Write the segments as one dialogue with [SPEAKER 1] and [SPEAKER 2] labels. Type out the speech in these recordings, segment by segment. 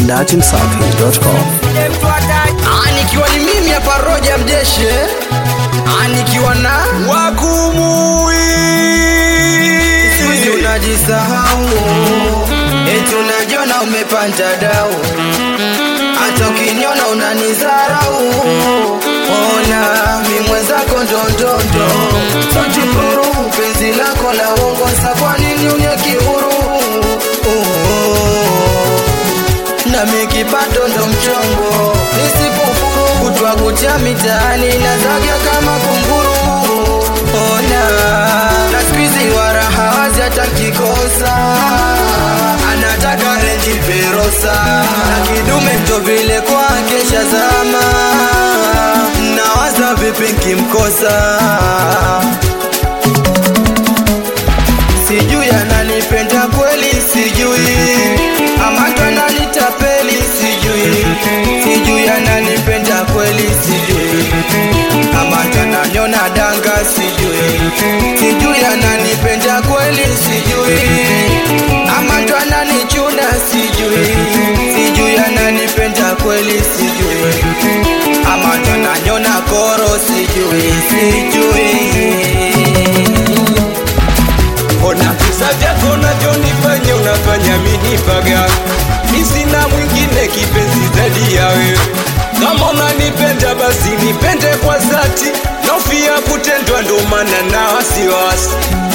[SPEAKER 1] dachimsafi.com.
[SPEAKER 2] Nikiwa ni mimi hapa Roja Mjeshe, nikiwa na
[SPEAKER 3] Wakumui.
[SPEAKER 2] Siwezi unajisahau, eti unajiona umepanda dau, hata ukiniona unanizarau. Ona mimi mwenzako ndondondo, sauti kuru, penzi lako la uongo, sa kwa nini unyekihuru? Na mikipato ndo mchongo, nisipofuru kutwa kucha mitaani na zaga kama kunguru. Ona na squeezy wara hawazi hata kikosa, anataka Range Verosa na kidume ndo vile kwake shazama, nawaza vipi nkimkosa. Sijui ananipenda kweli, sijui ama ndo ananitapeli, sijui ananipenda kweli, sijui ama ndo ananiona danga, sijui ananipenda kweli, sijui ama ndo ananichuna, sijui ananipenda kweli, sijui ama ndo ananiona koro, sijui
[SPEAKER 3] Ona visa vyako navyonifanya unafanya minipaga, mi sina mwingine kipenzi zaidi ya wewe. Kama unanipenda basi nipende kwa dhati, naofia kutendwa ndo maana na wasiwasi.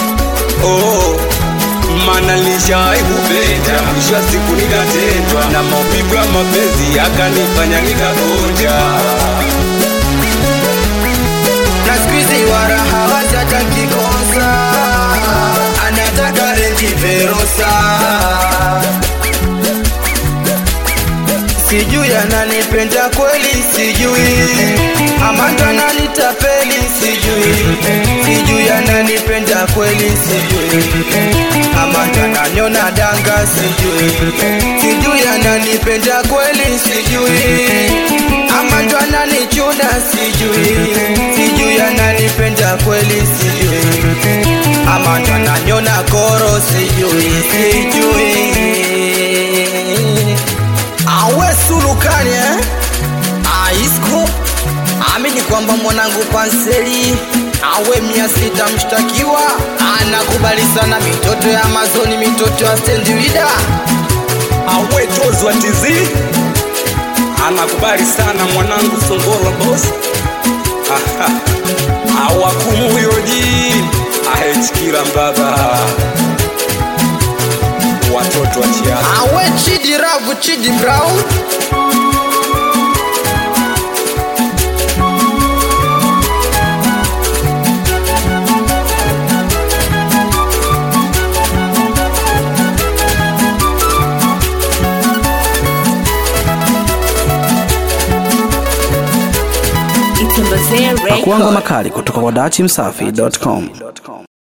[SPEAKER 3] Maana nilishawahi kupenda, mwisho wa siku nikatendwa, na maumivu ya mapenzi yakanifanya nikagonja.
[SPEAKER 2] Na squeezy wara hawazi hata kikosa, anataka Range Verosa. Sijui ananipenda kweli, sijui ama ndo ananitapeli, sijui ananipenda kweli, sijui ama ndo ananiona danga, sijui ananipenda kweli, sijui ama ndo ananichuna, sijui ananipenda kweli, sijui ama ndo ananiona koro, sijui awe sulukani Isko amini kwamba mwanangu Panseli awe 600 mshtakiwa, anakubali sana mitoto ya Amazoni, mitoto ya Stand Leader.
[SPEAKER 3] Awe Tozwa TZ anakubali sana mwanangu Songola boss. Awakumui oji ahechikira mbaba watoto wa Chiazi.
[SPEAKER 2] Awe Chidi Ravu, Chidi Brown.
[SPEAKER 1] Pakuanga makali kutoka kwa dachimsafi.com.